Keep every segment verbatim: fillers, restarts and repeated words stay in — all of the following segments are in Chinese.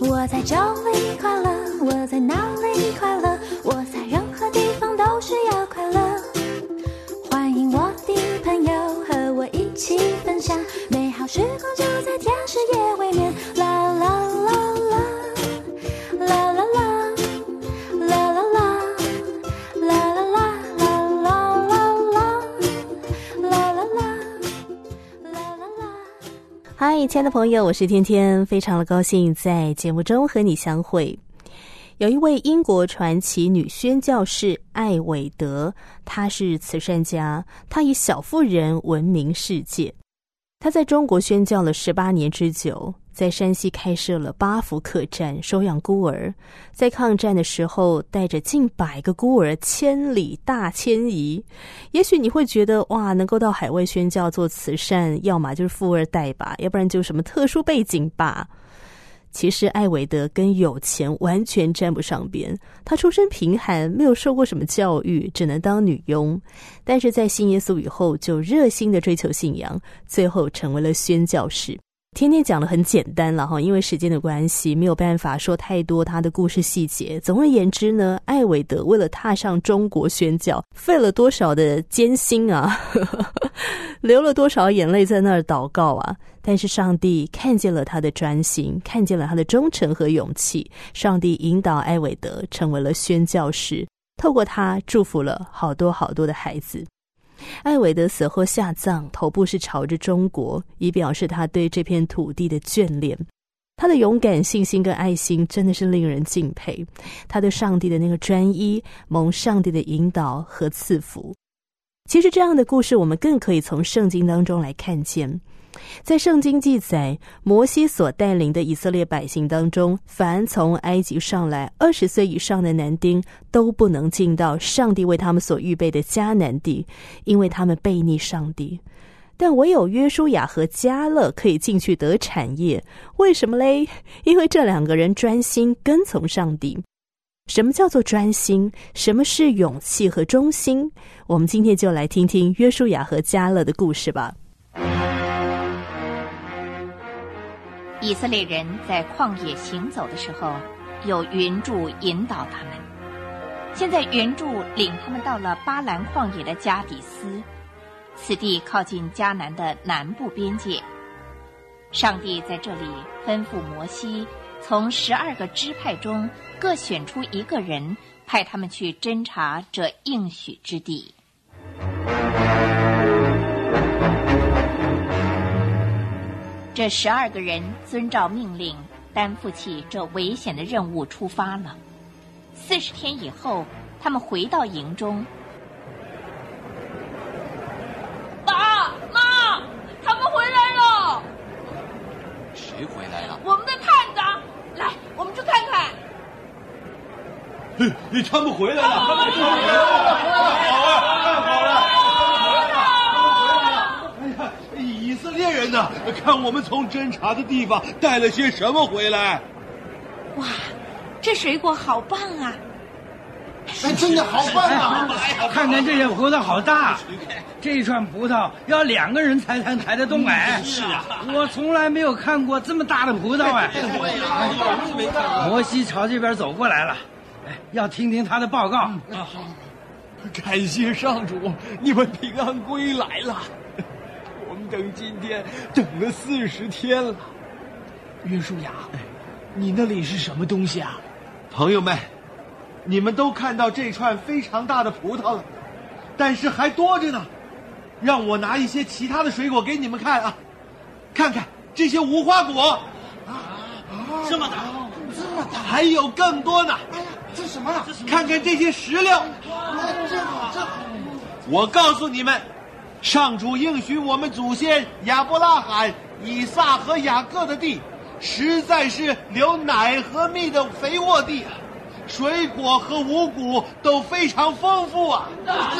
我在这里快乐，我在哪里快乐，我在任何地方都是要快乐。欢迎我的朋友和我一起分享，美好时光就在天使夜未眠。啦啦啦啦啦啦啦啦啦啦啦啦啦。 嗨，亲爱的朋友，我是天天，非常的高兴在节目中和你相会。有一位英国传奇女宣教士艾韦德，她是慈善家，她以小妇人闻名世界。她在中国宣教了十八年之久，在山西开设了八福客栈，收养孤儿。在抗战的时候，带着近百个孤儿千里大迁移。也许你会觉得，哇，能够到海外宣教做慈善，要么就是富二代吧，要不然就什么特殊背景吧。其实艾韦德跟有钱完全沾不上边，他出身贫寒，没有受过什么教育，只能当女佣。但是在信耶稣以后，就热心的追求信仰，最后成为了宣教士。天天讲的很简单了哈，因为时间的关系，没有办法说太多他的故事细节。总而言之呢，艾韦德为了踏上中国宣教，费了多少的艰辛啊，流了多少眼泪在那儿祷告啊！但是上帝看见了他的专心，看见了他的忠诚和勇气，上帝引导艾韦德成为了宣教士，透过他祝福了好多好多的孩子。艾韦德死后下葬，头部是朝着中国，以表示他对这片土地的眷恋。他的勇敢、信心跟爱心真的是令人敬佩。他对上帝的那个专一，蒙上帝的引导和赐福。其实这样的故事我们更可以从圣经当中来看见。在圣经记载，摩西所带领的以色列百姓当中，凡从埃及上来二十岁以上的男丁都不能进到上帝为他们所预备的迦南地，因为他们悖逆上帝。但唯有约书亚和迦勒可以进去得产业，为什么嘞？因为这两个人专心跟从上帝。什么叫做专心？什么是勇气和忠心？我们今天就来听听约书亚和迦勒的故事吧。 以色列人在旷野行走的时候，有云柱引导他们。现在云柱领他们到了巴兰旷野的加底斯，此地靠近迦南的南部边界。上帝在这里吩咐摩西，从十二个支派中各选出一个人，派他们去侦察这应许之地。这十二个人遵照命令，担负起这危险的任务出发了。四十天以后，他们回到营中。 爸妈，他们回来了。 谁回来了？ 我们的探长。来，我们去看看。 嘿，他们回来了！他们回来了！好啊，太好了！以色列人呢？看我们从侦察的地方带了些什么回来？ 哇，这水果好棒啊！ 哎，真的好棒啊！ 看看这些葡萄好大，这一串葡萄要两个人才能抬得动哎。 是啊， 我从来没有看过这么大的葡萄哎。摩西朝这边走过来了，哎，要听听他的报告。 感谢上主，你们平安归来了。我们等今天等了四十天了。约书亚，你那里是什么东西啊？ 朋友们，你们都看到这串非常大的葡萄了，但是还多着呢。让我拿一些其他的水果给你们看啊，看看这些无花果啊， 这么大， 这么大，还有更多呢。 哎呀，这什么？这什么？ 看看这些石榴， 真好，真好。 我告诉你们，上主应许我们祖先亚伯拉罕、以撒和雅各的地，实在是流奶和蜜的肥沃地啊，水果和五谷都非常丰富啊。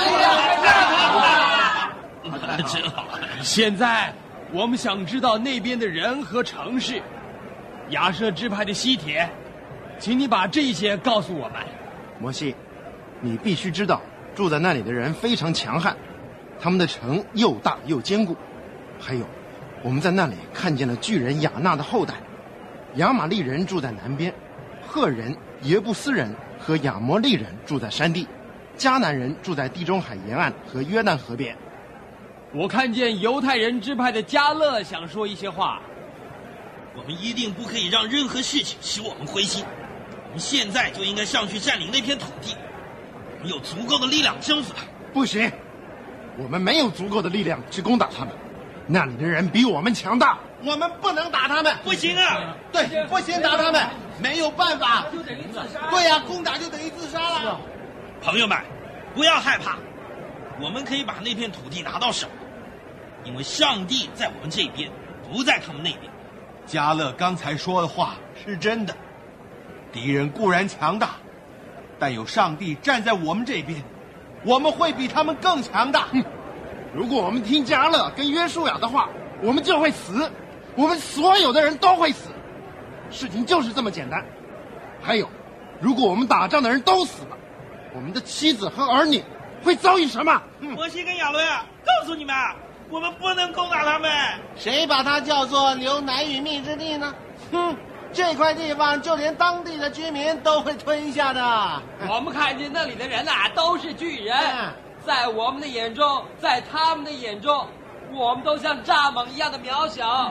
真好！现在我们想知道那边的人和城市。亚舍支派的西铁，请你把这些告诉我们。 摩西，你必须知道，住在那里的人非常强悍，他们的城又大又坚固。还有，我们在那里看见了巨人亚纳的后代， 亚玛利人住在南边，赫人、耶布斯人和亚摩利人住在山地，迦南人住在地中海沿岸和约旦河边。 我看见犹太人支派的迦勒想说一些话。 我们一定不可以让任何事情使我们灰心。我们现在就应该上去占领那片土地。我们有足够的力量征服他。 不行，我们没有足够的力量去攻打他们。那里的人比我们强大， 我们不能打他们。 不行啊！ 对，不行打他们，没有办法。就等于自杀。对呀、啊，攻打就等于自杀了。 朋友们，不要害怕，我们可以把那片土地拿到手，因为上帝在我们这边，不在他们那边。 迦勒刚才说的话是真的，敌人固然强大，但有上帝站在我们这边，我们会比他们更强大。 嗯，如果我们听迦勒跟约书亚的话，我们就会死，我们所有的人都会死，事情就是这么简单。还有，如果我们打仗的人都死了，我们的妻子和儿女会遭遇什么？ 嗯、摩西跟亚伦啊，告诉你们，我们不能攻打他们。 谁把它叫做流奶与蜜之地呢？哼，这块地方就连当地的居民都会吞下的。 我们看见那里的人呐、啊，都是巨人，嗯、在我们的眼中，在他们的眼中，我们都像蚱蜢一样的渺小。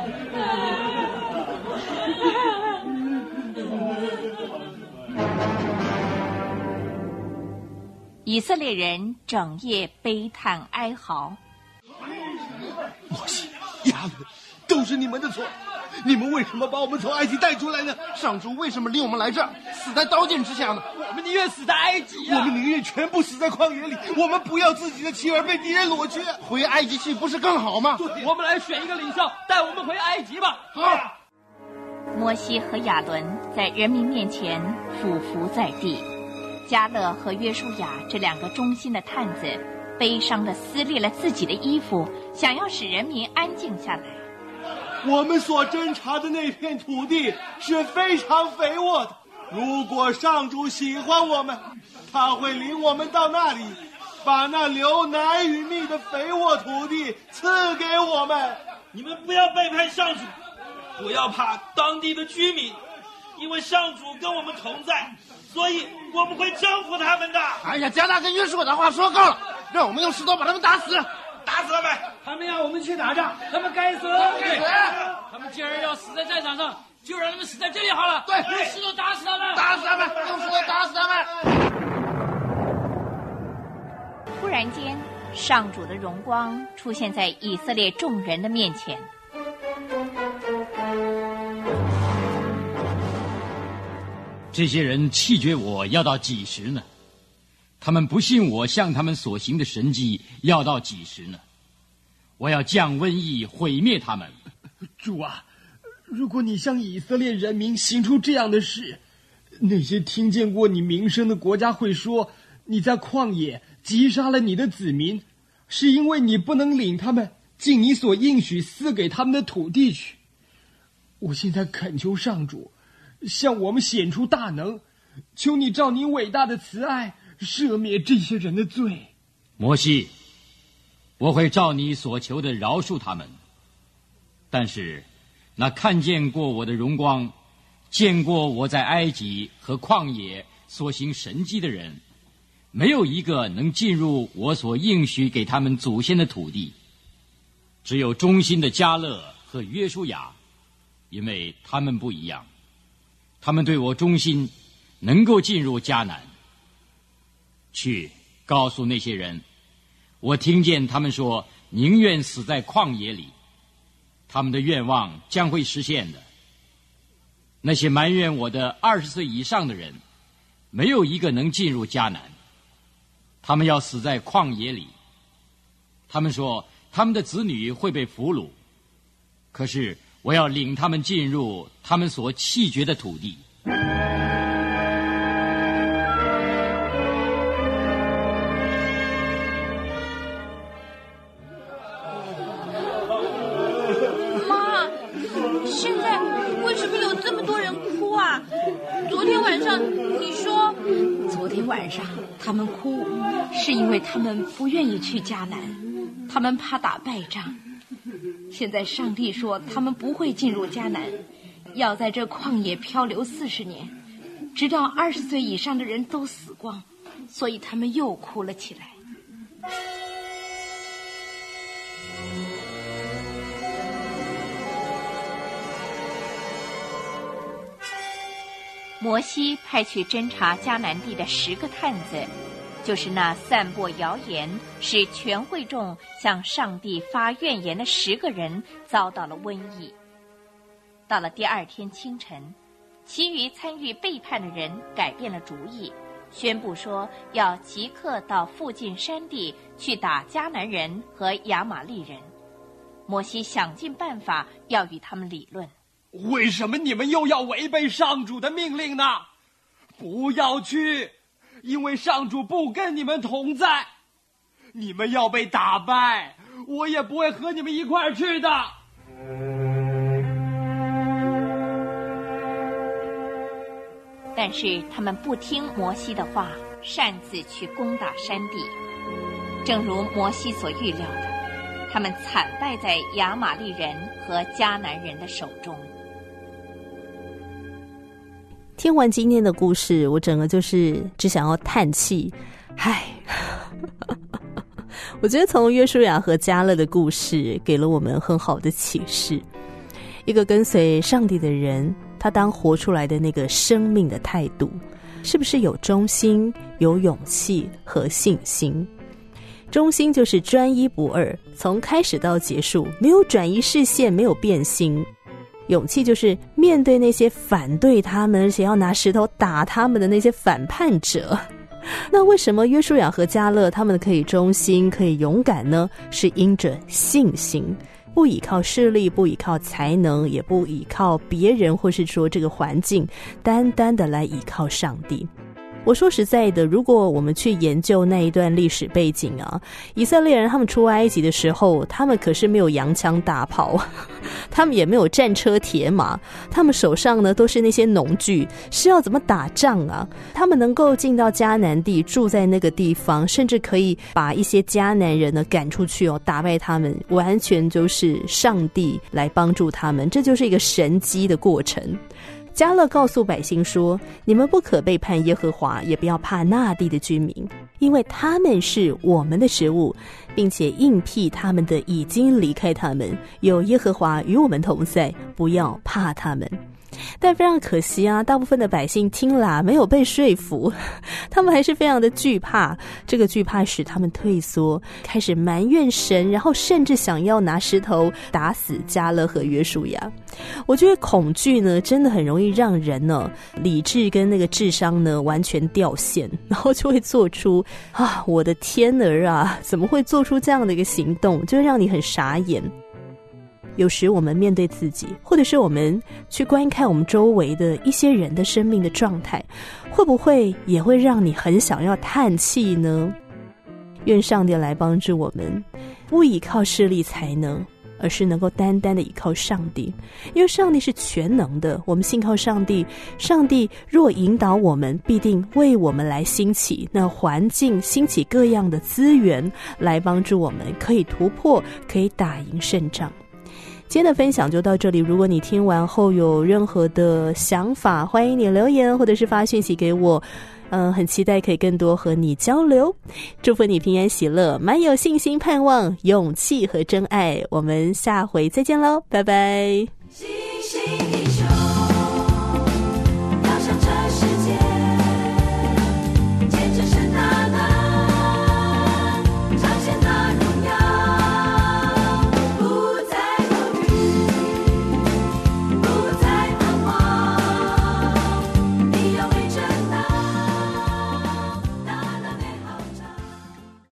以色列人整夜悲叹哀嚎。 摩西、亚伦，都是你们的错，你们为什么把我们从埃及带出来呢？ 上主为什么领我们来这儿，死在刀剑之下呢？ 我们宁愿死在埃及啊！ 我们宁愿全部死在旷野里，我们不要自己的妻儿被敌人裸去。 回埃及去不是更好吗？ 我们来选一个领袖，带我们回埃及吧。 好。 摩西和亚伦在人民面前俯伏在地，迦勒和约书亚这两个忠心的探子悲伤地撕裂了自己的衣服，想要使人民安静下来。 我们所侦察的那片土地是非常肥沃的，如果上主喜欢我们，他会领我们到那里，把那流奶与蜜的肥沃土地赐给我们。 你们不要背叛上主，不要怕当地的居民，因为上主跟我们同在，所以我们会征服他们的。 哎呀，加大跟约书亚的话说够了，让我们用石头把他们打死。 打死他们！ 他们要我们去打仗，他们该死！ 该死！ 他们既然要死在战场上，就让他们死在这里好了。 对， 用石头打死他们！ 打死他们！用石头打死他们！ 突然间，上主的荣光出现在以色列众人的面前。 这些人弃绝我要到几时呢？他们不信我向他们所行的神迹要到几时呢？我要降瘟疫毁灭他们。 主啊，如果你向以色列人民行出这样的事，那些听见过你名声的国家会说，你在旷野击杀了你的子民，是因为你不能领他们进你所应许赐给他们的土地去。我现在恳求上主向我们显出大能，求你照你伟大的慈爱赦免这些人的罪。 摩西，我会照你所求的饶恕他们，但是那看见过我的荣光，见过我在埃及和旷野所行神迹的人，没有一个能进入我所应许给他们祖先的土地，只有忠心的迦勒和约书亚，因为他们不一样，他们对我忠心，能够进入迦南。去告诉那些人，我听见他们说宁愿死在旷野里，他们的愿望将会实现的。那些埋怨我的二十岁以上的人，没有一个能进入迦南，他们要死在旷野里。他们说他们的子女会被俘虏，可是我要领他们进入他们所弃绝的土地。 晚上他们哭，是因为他们不愿意去迦南，他们怕打败仗。现在上帝说他们不会进入迦南， 要在这旷野漂流四十年，直到二十岁以上的人都死光，所以他们又哭了起来。 摩西派去侦查迦南地的十个探子，就是那散播谣言使全会众向上帝发怨言的十个人遭到了瘟疫。到了第二天清晨，其余参与背叛的人改变了主意，宣布说要即刻到附近山地去打迦南人和亚玛利人。摩西想尽办法要与他们理论。 为什么你们又要违背上主的命令呢？不要去，因为上主不跟你们同在。你们要被打败，我也不会和你们一块儿去的。 但是他们不听摩西的话，擅自去攻打山地。正如摩西所预料的，他们惨败在亚玛利人和迦南人的手中。 听完今天的故事，我整个就是只想要叹气，唉。我觉得从约书亚和迦勒的故事给了我们很好的启示。一个跟随上帝的人，他当活出来的那个生命的态度，是不是有忠心、有勇气和信心？忠心就是专一不二，从开始到结束没有转移视线，没有变心。勇气就是面对那些反对他们而且要拿石头打他们的那些反叛者。那为什么约书亚和迦勒他们可以忠心可以勇敢呢？是因着信心，不依靠势力，不依靠才能，也不依靠别人或是说这个环境，单单的来依靠上帝。我说实在的，如果我们去研究那一段历史背景啊，以色列人他们出埃及的时候，他们可是没有洋枪大炮，他们也没有战车铁马，他们手上呢都是那些农具，是要怎么打仗啊？他们能够进到迦南地，住在那个地方，甚至可以把一些迦南人呢赶出去哦，打败他们，完全就是上帝来帮助他们，这就是一个神迹的过程。迦勒告诉百姓说，你们不可背叛耶和华，也不要怕那地的居民，因为他们是我们的食物，并且应辟他们的已经离开他们，有耶和华与我们同在，不要怕他们。但非常可惜啊，大部分的百姓听了没有被说服，他们还是非常的惧怕，这个惧怕使他们退缩，开始埋怨神，然后甚至想要拿石头打死迦勒和约书亚。我觉得恐惧呢真的很容易让人呢理智跟那个智商呢完全掉线，然后就会做出啊我的天儿啊，怎么会做出这样的一个行动，就会让你很傻眼。有时我们面对自己，或者是我们去观看我们周围的一些人的生命的状态，会不会也会让你很想要叹气呢？愿上帝来帮助我们，不依靠势力才能，而是能够单单的依靠上帝，因为上帝是全能的，我们信靠上帝，上帝若引导我们，必定为我们来兴起那环境，兴起各样的资源来帮助我们可以突破，可以打赢胜仗。今天的分享就到这里，如果你听完后有任何的想法，欢迎你留言或者是发讯息给我，嗯，很期待可以更多和你交流。祝福你平安喜乐，满有信心盼望勇气和真爱，我们下回再见咯，拜拜。星星